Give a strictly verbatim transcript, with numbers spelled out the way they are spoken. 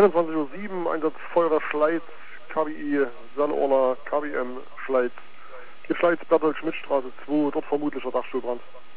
einundzwanzig Uhr sieben, Einsatz Feuerwehr Schleiz, K B I, Sannorla, K B M, Schleiz. Hier Schleiz, Bertolt Schmidt Straße zwei, dort vermutlicher Dachstuhlbrand.